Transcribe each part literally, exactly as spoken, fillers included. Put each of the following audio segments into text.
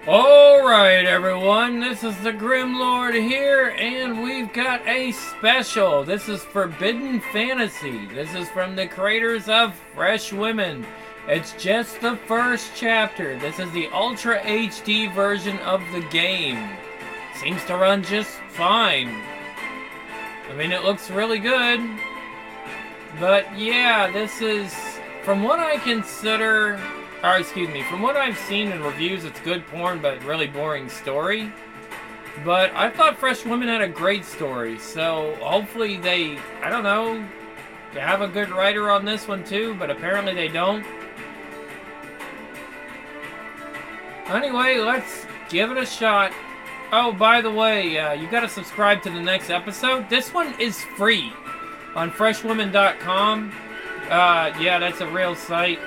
Alright everyone, this is the Grim Lord here, and we've got a special. This is Forbidden Fantasy. This is from the creators of Fresh Women. It's just the first chapter. This is the Ultra H D version of the game. Seems to run just fine. I mean, it looks really good. But yeah, this is, from what I consider... Or, excuse me, from what I've seen in reviews, it's good porn, but really boring story. But I thought Fresh Women had a great story, so hopefully they, I don't know, they have a good writer on this one too, but apparently they don't. Anyway, let's give it a shot. Oh, by the way, uh, you gotta subscribe to the next episode. This one is free on fresh women dot com. Uh, yeah, that's a real site.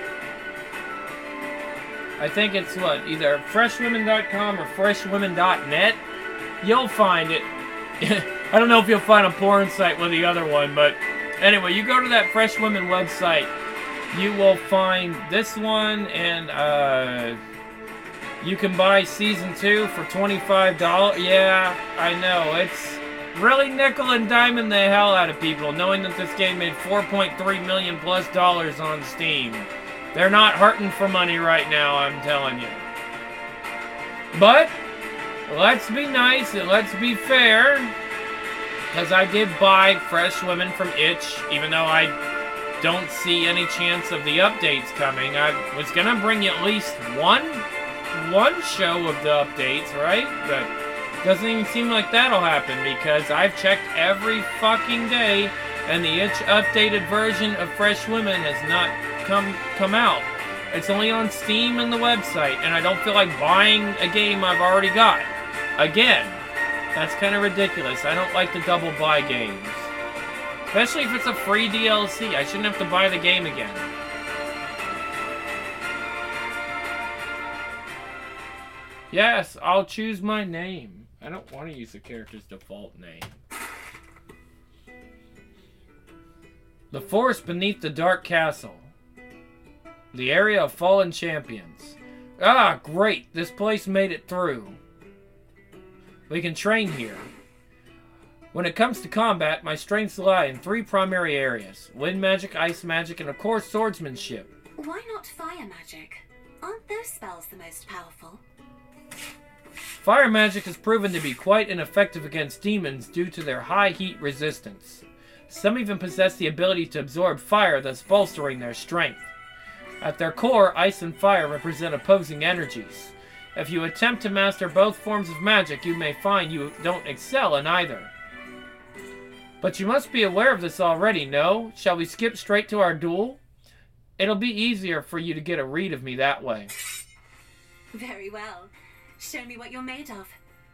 I think it's, what, either fresh women dot com or fresh women dot net. You'll find it. I don't know if you'll find a porn site with the other one, but anyway, you go to that Fresh Women website, you will find this one, and uh, you can buy Season two for twenty-five dollars. Yeah, I know, it's really nickel and diming the hell out of people, knowing that this game made four point three million plus dollars on Steam. They're not hurting for money right now, I'm telling you. But, let's be nice and let's be fair. Because I did buy Fresh Women from Itch, even though I don't see any chance of the updates coming. I was going to bring you at least one, one show of the updates, right? But doesn't even seem like that'll happen because I've checked every fucking day and the Itch updated version of Fresh Women has not come come out. It's only on Steam and the website, and I don't feel like buying a game I've already got. Again, that's kind of ridiculous. I don't like to double buy games. Especially if it's a free D L C. I shouldn't have to buy the game again. Yes, I'll choose my name. I don't want to use the character's default name. The forest beneath the dark castle. The area of fallen champions. Ah, great. This place made it through. We can train here. When it comes to combat, my strengths lie in three primary areas. Wind magic, ice magic, and of course swordsmanship. Why not fire magic? Aren't those spells the most powerful? Fire magic has proven to be quite ineffective against demons due to their high heat resistance. Some even possess the ability to absorb fire, thus bolstering their strength. At their core, ice and fire represent opposing energies. If you attempt to master both forms of magic, you may find you don't excel in either. But you must be aware of this already, no? Shall we skip straight to our duel? It'll be easier for you to get a read of me that way. Very well. Show me what you're made of.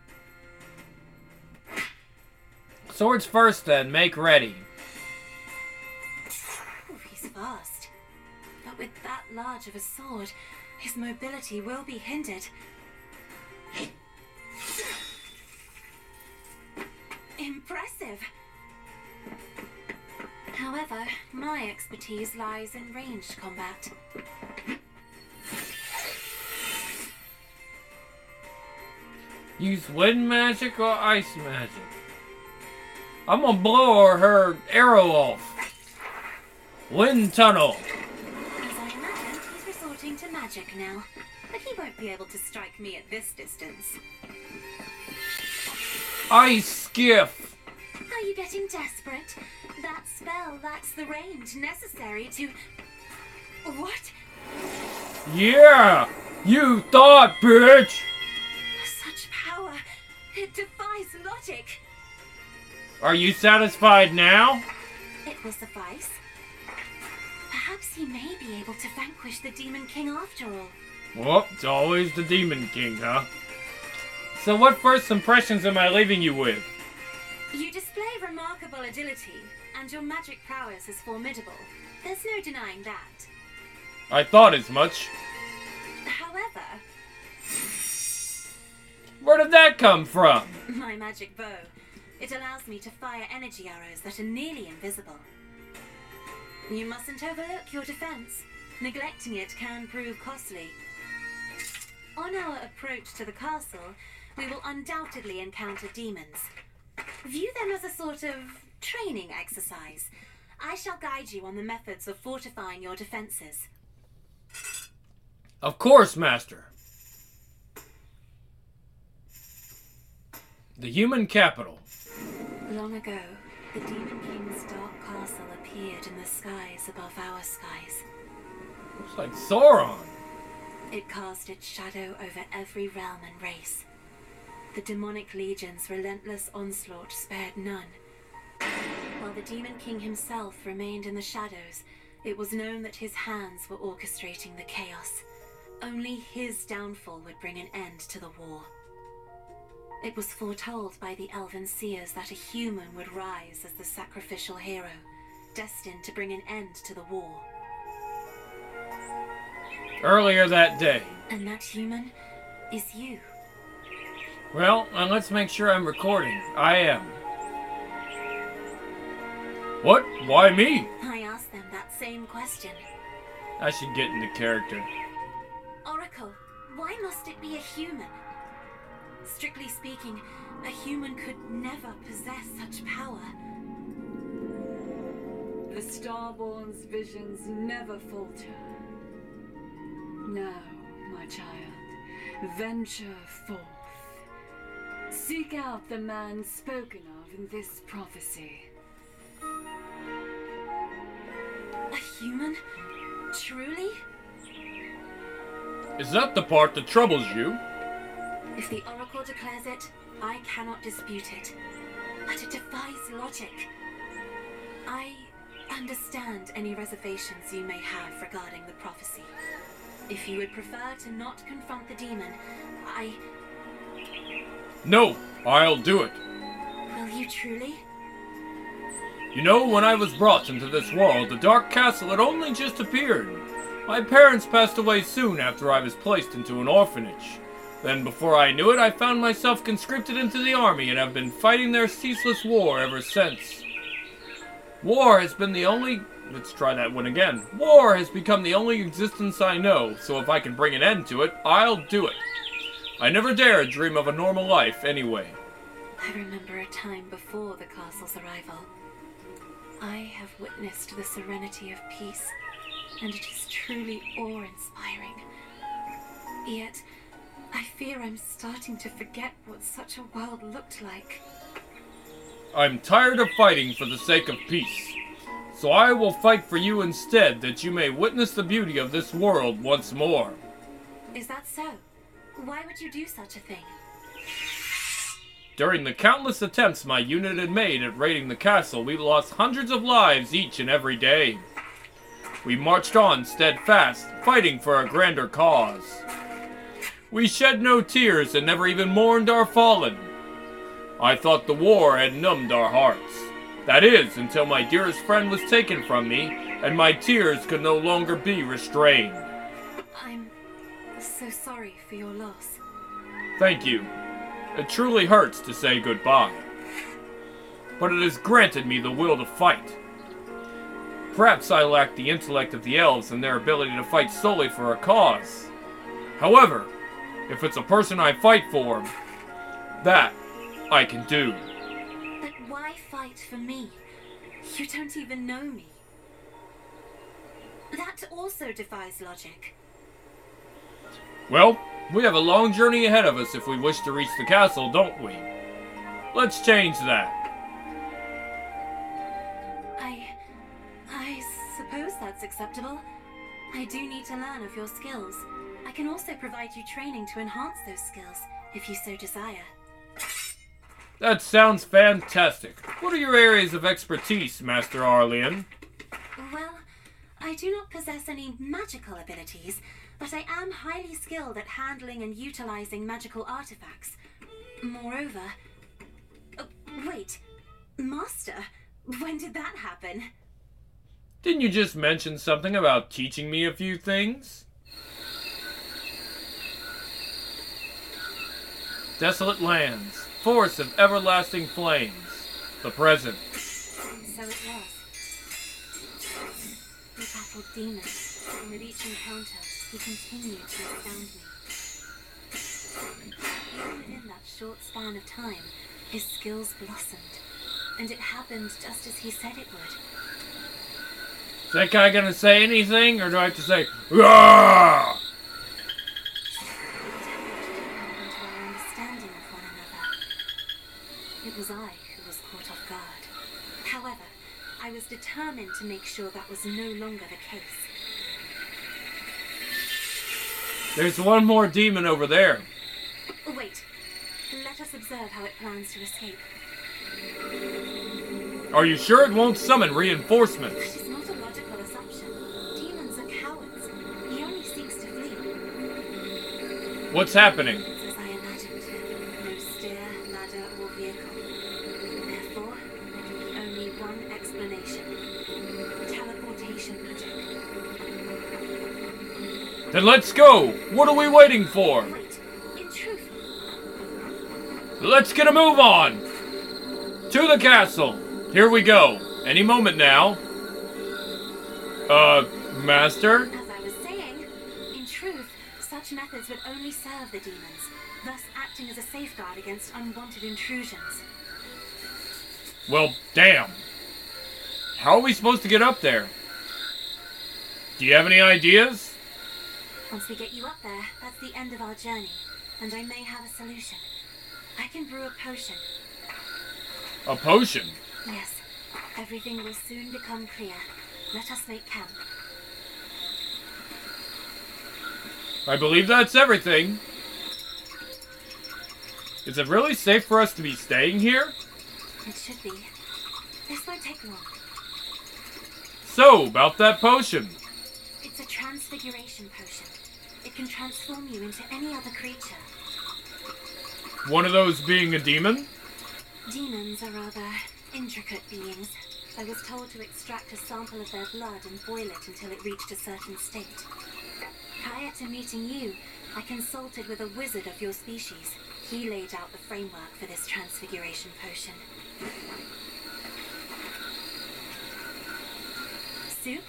Swords first then, make ready. Oh, he's fast. But with that large of a sword, his mobility will be hindered. Impressive! However, my expertise lies in ranged combat. Use wind magic or ice magic? I'm gonna blow her arrow off. Wind tunnel. To magic now, but he won't be able to strike me at this distance. Ice skiff. Are you getting desperate? That spell lacks the range necessary to... What? Yeah, you thought, bitch. Such power, it defies logic. Are you satisfied now? It will suffice. Perhaps he may be able to vanquish the Demon King after all. Well, it's always the Demon King, huh? So what first impressions am I leaving you with? You display remarkable agility, and your magic prowess is formidable. There's no denying that. I thought as much. However... Where did that come from? My magic bow. It allows me to fire energy arrows that are nearly invisible. You mustn't overlook your defense. Neglecting it can prove costly. On our approach to the castle, we will undoubtedly encounter demons. View them as a sort of training exercise. I shall guide you on the methods of fortifying your defenses. Of course, Master. The human capital. Long ago, the Demon King's dark castle appeared in the skies above our skies. Looks like Sauron. It cast its shadow over every realm and race. The demonic legion's relentless onslaught spared none. While the Demon King himself remained in the shadows, it was known that his hands were orchestrating the chaos. Only his downfall would bring an end to the war. It was foretold by the Elven seers that a human would rise as the sacrificial hero, destined to bring an end to the war. Earlier that day. And that human is you. Well, and let's make sure I'm recording. I am. What? Why me? I asked them that same question. I should get into character. Oracle, why must it be a human? Strictly speaking, a human could never possess such power. The Starborn's visions never falter. Now, my child, venture forth. Seek out the man spoken of in this prophecy. A human? Truly? Is that the part that troubles you? If the Oracle declares it, I cannot dispute it. But it defies logic. I understand any reservations you may have regarding the prophecy. If you would prefer to not confront the demon, I... No, I'll do it. Will you truly? You know, when I was brought into this world, the Dark Castle had only just appeared. My parents passed away soon after I was placed into an orphanage. Then, before I knew it, I found myself conscripted into the army and have been fighting their ceaseless war ever since. War has been the only... Let's try that one again. War has become the only existence I know, so if I can bring an end to it, I'll do it. I never dared dream of a normal life, anyway. I remember a time before the castle's arrival. I have witnessed the serenity of peace, and it is truly awe-inspiring. Yet, I fear I'm starting to forget what such a world looked like. I'm tired of fighting for the sake of peace. So I will fight for you instead, that you may witness the beauty of this world once more. Is that so? Why would you do such a thing? During the countless attempts my unit had made at raiding the castle, we lost hundreds of lives each and every day. We marched on steadfast, fighting for a grander cause. We shed no tears and never even mourned our fallen. I thought the war had numbed our hearts. That is, until my dearest friend was taken from me, and my tears could no longer be restrained. I'm so sorry for your loss. Thank you. It truly hurts to say goodbye. But it has granted me the will to fight. Perhaps I lack the intellect of the elves and their ability to fight solely for a cause. However, if it's a person I fight for, that I can do. But why fight for me? You don't even know me. That also defies logic. Well, we have a long journey ahead of us if we wish to reach the castle, don't we? Let's change that. I... I suppose that's acceptable. I do need to learn of your skills. I can also provide you training to enhance those skills, if you so desire. That sounds fantastic. What are your areas of expertise, Master Arlian? Well, I do not possess any magical abilities, but I am highly skilled at handling and utilizing magical artifacts. Moreover... Oh, wait. Master? When did that happen? Didn't you just mention something about teaching me a few things? Desolate lands, forests of everlasting flames, the present. So it was. We battled demons, and with each encounter, he continued to astound me. Even within that short span of time, his skills blossomed. And it happened just as he said it would. Is that guy gonna say anything, or do I have to say, "Roar"? Understanding of one another. It was I who was caught off guard. However, I was determined to make sure that was no longer the case. There's one more demon over there. Oh, wait. Let us observe how it plans to escape. Are you sure it won't summon reinforcements? That is not a logical assumption. Demons are cowards. He only seeks to flee. What's happening? It's as I imagined. No stair, ladder, or vehicle. Therefore, there can be only one explanation. Teleportation magic. Then let's go! What are we waiting for? Wait, in truth, Let's get a move on! To the castle! Here we go. Any moment now. Uh, Master? as I was saying, in truth, such methods would only serve the demons, thus acting as a safeguard against unwanted intrusions. Well, damn. How are we supposed to get up there? Do you have any ideas? Once we get you up there, that's the end of our journey, and I may have a solution. I can brew a potion. A potion? Yes, everything will soon become clear. Let us make camp. I believe that's everything. Is it really safe for us to be staying here? It should be. This won't take long. So, about that potion. It's a transfiguration potion. It can transform you into any other creature. One of those being a demon? Demons are rather intricate beings. I was told to extract a sample of their blood and boil it until it reached a certain state. Prior to meeting you, I consulted with a wizard of your species. He laid out the framework for this transfiguration potion. Soup?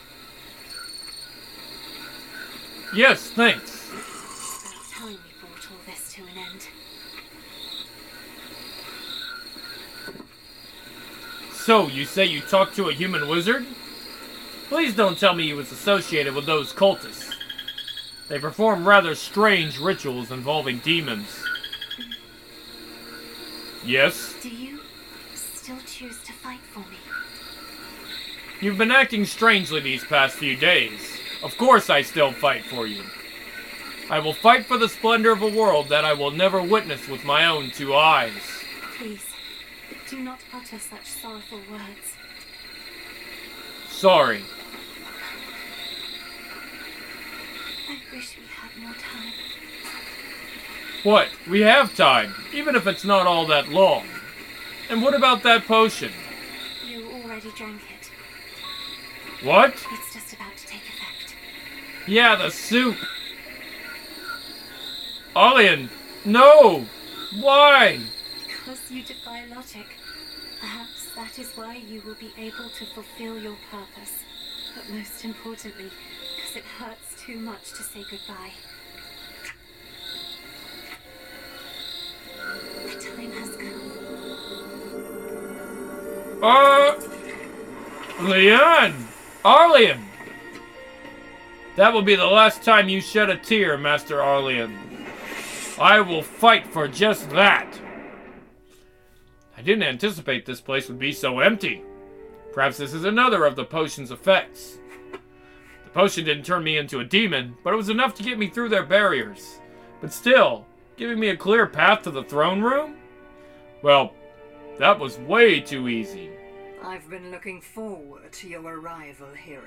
Yes, thanks. About time we brought all this to an end. So, you say you talked to a human wizard? Please don't tell me he was associated with those cultists. They perform rather strange rituals involving demons. Yes? Do you still choose to fight for me? You've been acting strangely these past few days. Of course I still fight for you. I will fight for the splendor of a world that I will never witness with my own two eyes. Please, do not utter such sorrowful words. Sorry. I wish we had more time. What? We have time, even if it's not all that long. And what about that potion? You already drank it. What? It's just about to take effect. Yeah, the soup. Arlian, no! Why? Because you defy logic. Perhaps that is why you will be able to fulfill your purpose. But most importantly, because it hurts too much to say goodbye. The time has come. Uh... Leanne! Arlian! That will be the last time you shed a tear, Master Arlian. I will fight for just that. I didn't anticipate this place would be so empty. Perhaps this is another of the potion's effects. The potion didn't turn me into a demon, but it was enough to get me through their barriers. But still, giving me a clear path to the throne room? Well, that was way too easy. I've been looking forward to your arrival, hero.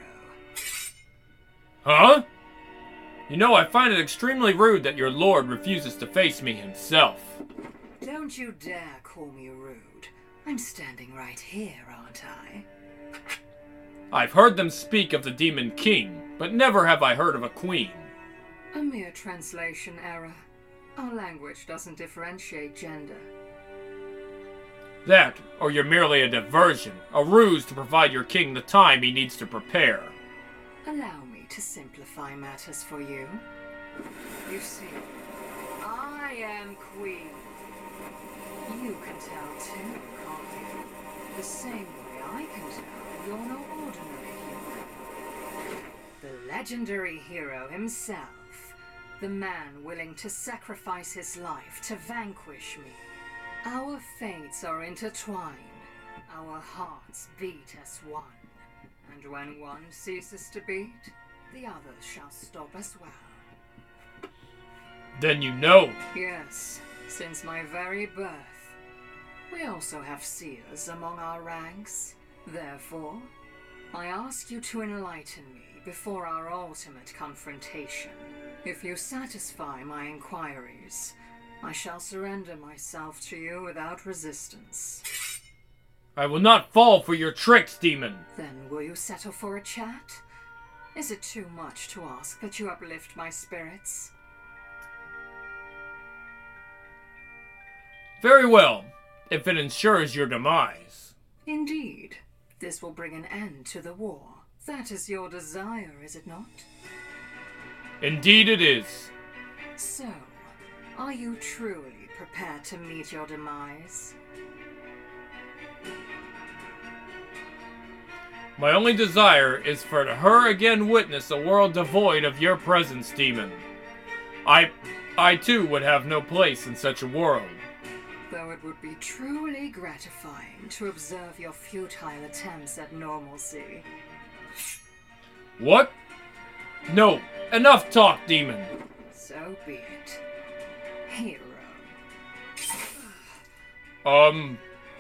Huh? You know, I find it extremely rude that your lord refuses to face me himself. Don't you dare call me rude. I'm standing right here, aren't I? I've heard them speak of the Demon King, but never have I heard of a queen. A mere translation error. Our language doesn't differentiate gender. That, or you're merely a diversion, a ruse to provide your king the time he needs to prepare. Allow me to simplify matters for you. You see, I I am queen. You can tell too, can't you? The same way I can tell you're no ordinary hero. The legendary hero himself. The man willing to sacrifice his life to vanquish me. Our fates are intertwined. Our hearts beat as one. And when one ceases to beat, the others shall stop as well. Then you know. Yes, since my very birth. We also have seers among our ranks. Therefore, I ask you to enlighten me before our ultimate confrontation. If you satisfy my inquiries, I shall surrender myself to you without resistance. I will not fall for your tricks, demon. Then will you settle for a chat? Is it too much to ask that you uplift my spirits? Very well, if it ensures your demise. Indeed. This will bring an end to the war. That is your desire, is it not? Indeed it is. So, are you truly prepared to meet your demise? My only desire is for her again witness a world devoid of your presence, demon. I, I too would have no place in such a world. Though it would be truly gratifying to observe your futile attempts at normalcy. What? No, enough talk, demon. So be it. Hero. Um...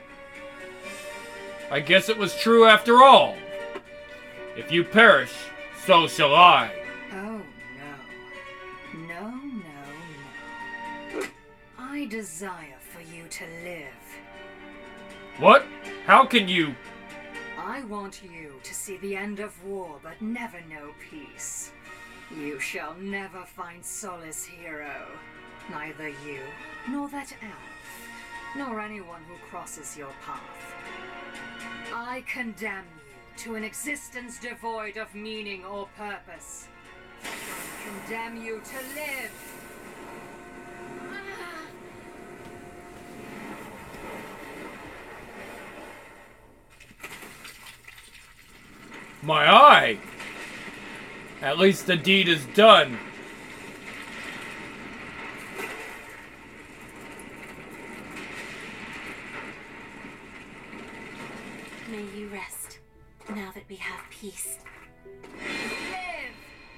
I guess it was true after all. If you perish, so shall I. Oh, no. No, no, no. I desire for you to live. What? How can you... I want you to see the end of war, but never know peace. You shall never find solace, hero. Neither you, nor that elf, nor anyone who crosses your path. I condemn you to an existence devoid of meaning or purpose. I condemn you to live. My eye! At least the deed is done. May you rest, now that we have peace. Live!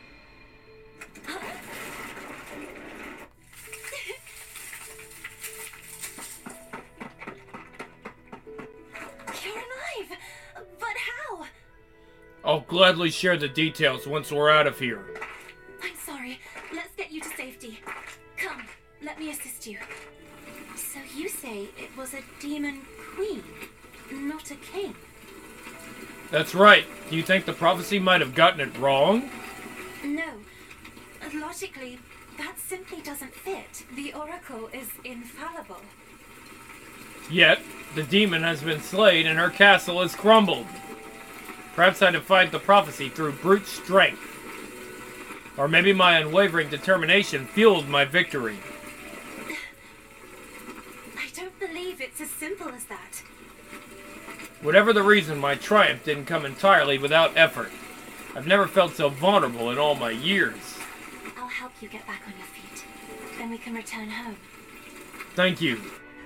You're alive! But how? I'll gladly share the details once we're out of here. I'm sorry. Let's get you to safety. Come, let me assist you. So you say it was a demon queen, not a king? That's right. Do you think the prophecy might have gotten it wrong? No. Logically, that simply doesn't fit. The oracle is infallible. Yet, the demon has been slain and her castle has crumbled. Perhaps I defied the prophecy through brute strength. Or maybe my unwavering determination fueled my victory. I don't believe it's as simple as that. Whatever the reason, my triumph didn't come entirely without effort. I've never felt so vulnerable in all my years. I'll help you get back on your feet. Then we can return home. Thank you.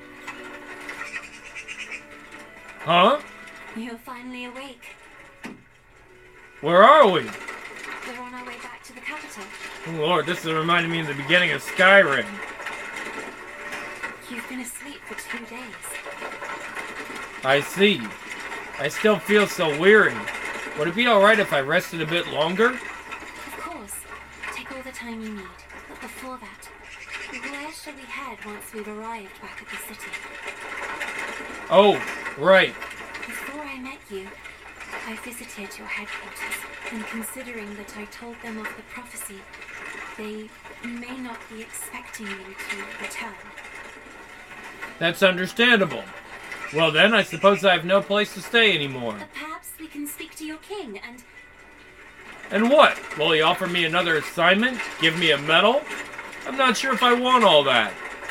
Huh? You're finally awake. Where are we? We're on our way back to the capital. Oh Lord, this is reminding me of the beginning of Skyrim. You've been asleep for two days. I see. I still feel so weary. Would it be alright if I rested a bit longer? Of course. Take all the time you need. But before that, where shall we head once we've arrived back at the city? Oh, right. Before I met you, I visited your headquarters, and considering that I told them of the prophecy, they may not be expecting you to return. That's understandable. Well then, I suppose I have no place to stay anymore. But perhaps we can speak to your king and... And what? Will he offer me another assignment? Give me a medal? I'm not sure if I want all that.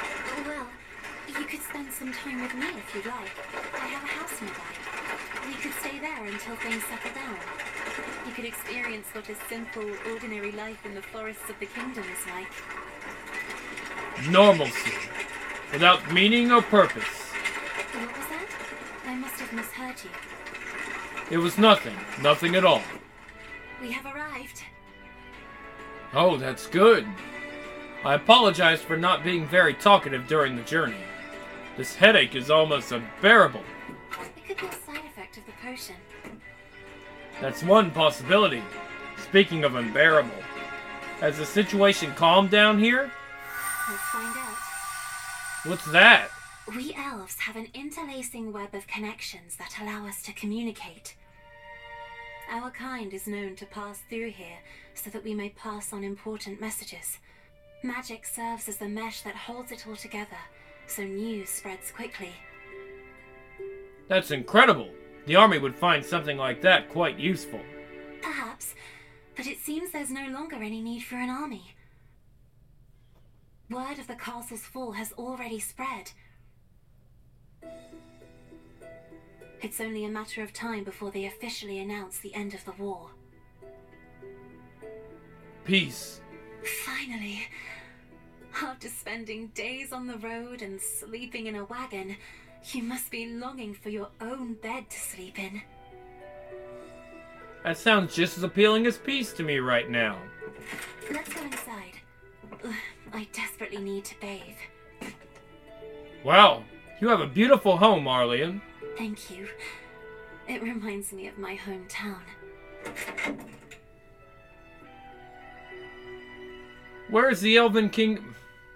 You could spend some time with me if you'd like. I have a house nearby. We could stay there until things settle down. You could experience what a simple, ordinary life in the forests of the kingdom is like. Normalcy. Without meaning or purpose. What was that? I must have misheard you. It was nothing. Nothing at all. We have arrived. Oh, that's good. I apologize for not being very talkative during the journey. This headache is almost unbearable. It could be a side effect of the potion. That's one possibility. Speaking of unbearable, has the situation calmed down here? Let's find out. What's that? We elves have an interlacing web of connections that allow us to communicate. Our kind is known to pass through here so that we may pass on important messages. Magic serves as the mesh that holds it all together, so news spreads quickly. That's incredible. The army would find something like that quite useful. Perhaps, but it seems there's no longer any need for an army. Word of the castle's fall has already spread. It's only a matter of time before they officially announce the end of the war. Peace. Finally. After spending days on the road and sleeping in a wagon, you must be longing for your own bed to sleep in. That sounds just as appealing as peace to me right now. Let's go inside. Ugh, I desperately need to bathe. Wow, you have a beautiful home, Arlian. Thank you. It reminds me of my hometown. Where is the Elven Kingdom?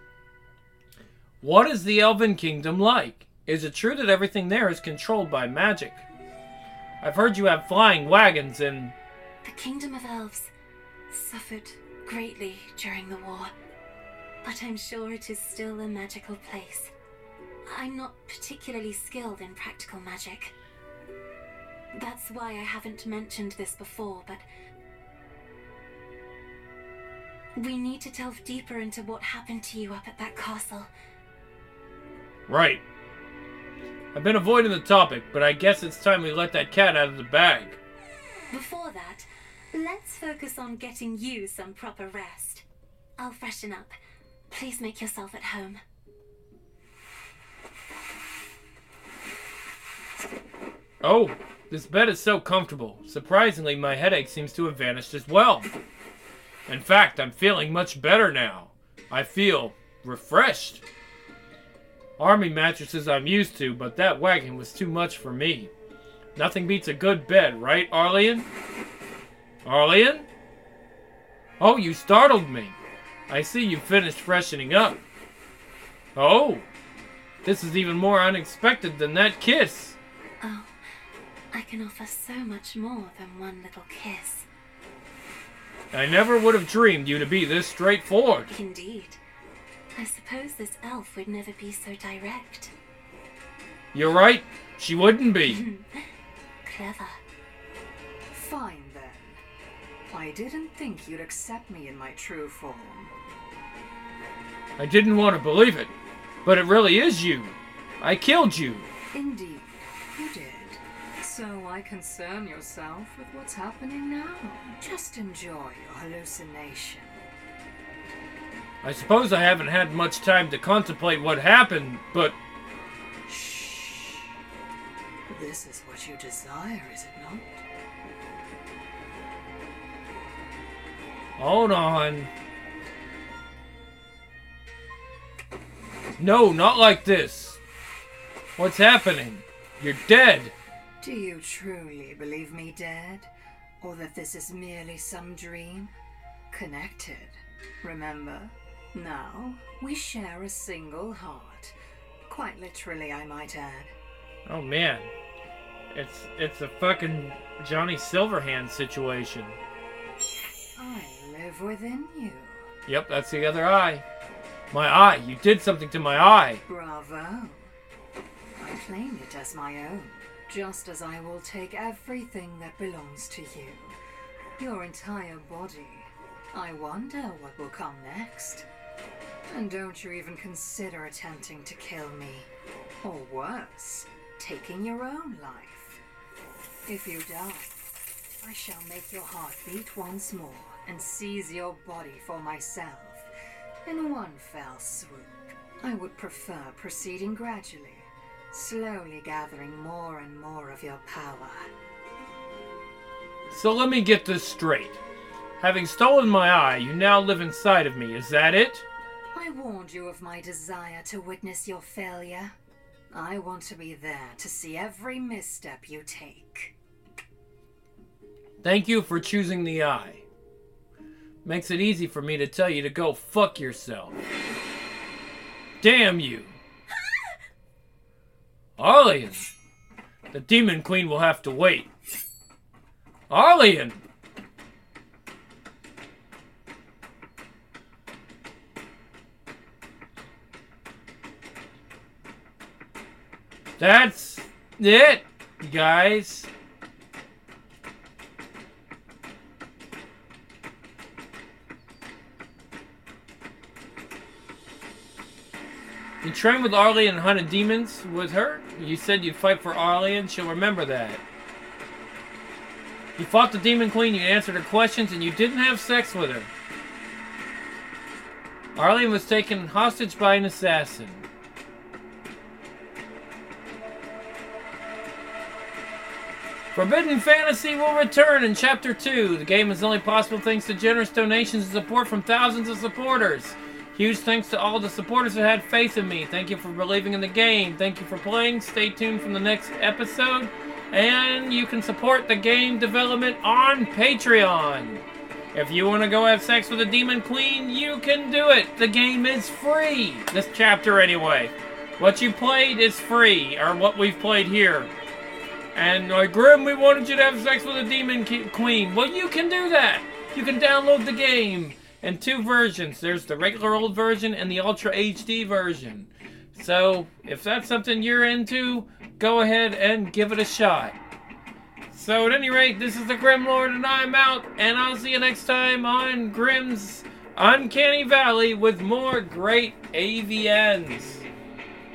What is the Elven Kingdom like? Is it true that everything there is controlled by magic? I've heard you have flying wagons and... The Kingdom of Elves suffered greatly during the war, but I'm sure it is still a magical place. I'm not particularly skilled in practical magic. That's why I haven't mentioned this before, but we need to delve deeper into what happened to you up at that castle. Right. I've been avoiding the topic, but I guess it's time we let that cat out of the bag. Before that, let's focus on getting you some proper rest. I'll freshen up. Please make yourself at home. Oh, this bed is so comfortable. Surprisingly, my headache seems to have vanished as well. In fact, I'm feeling much better now. I feel refreshed. Army mattresses I'm used to, but that wagon was too much for me. Nothing beats a good bed, right, Arlian? Arlian? Oh, you startled me. I see you finished freshening up. Oh, this is even more unexpected than that kiss. Oh, I can offer so much more than one little kiss. I never would have dreamed you to be this straightforward. Indeed. I suppose this elf would never be so direct. You're right. She wouldn't be. Clever. Fine then. I didn't think you'd accept me in my true form. I didn't want to believe it, but it really is you. I killed you. Indeed, you did. So why concern yourself with what's happening now? Just enjoy your hallucination. I suppose I haven't had much time to contemplate what happened, but... Shh. This is what you desire, is it not? Hold on. No, not like this. What's happening? You're dead. Do you truly believe me dead? Or that this is merely some dream? Connected, remember? Now, we share a single heart. Quite literally, I might add. Oh man. It's it's a fucking Johnny Silverhand situation. I live within you. Yep, that's the other eye. My eye. You did something to my eye. Bravo. I claim it as my own, just as I will take everything that belongs to you. Your entire body. I wonder what will come next. And don't you even consider attempting to kill me. Or worse, taking your own life. If you die, I shall make your heart beat once more and seize your body for myself in one fell swoop. I would prefer proceeding gradually, slowly gathering more and more of your power. So let me get this straight. Having stolen my eye, you now live inside of me, is that it? I warned you of my desire to witness your failure. I want to be there to see every misstep you take. Thank you for choosing the eye. Makes it easy for me to tell you to go fuck yourself. Damn you! Arlian! The Demon Queen will have to wait. Arlian! That's it, guys. You trained with Arlian and hunted demons with her? You said you'd fight for Arlian. She'll remember that. You fought the Demon Queen, you answered her questions, and you didn't have sex with her. Arlian was taken hostage by an assassin. Forbidden Fantasy will return in Chapter two. The game is only possible thanks to generous donations and support from thousands of supporters. Huge thanks to all the supporters who had faith in me. Thank you for believing in the game. Thank you for playing. Stay tuned for the next episode. And you can support the game development on Patreon. If you want to go have sex with a Demon Queen, you can do it. The game is free. This chapter anyway. What you played is free, or what we've played here. And like, Grim, we wanted you to have sex with a Demon Queen. Well, you can do that. You can download the game in two versions. There's the regular old version and the Ultra H D version. So, if that's something you're into, go ahead and give it a shot. So, at any rate, this is the Grim Lord, and I'm out. And I'll see you next time on Grim's Uncanny Valley with more great A V Ns.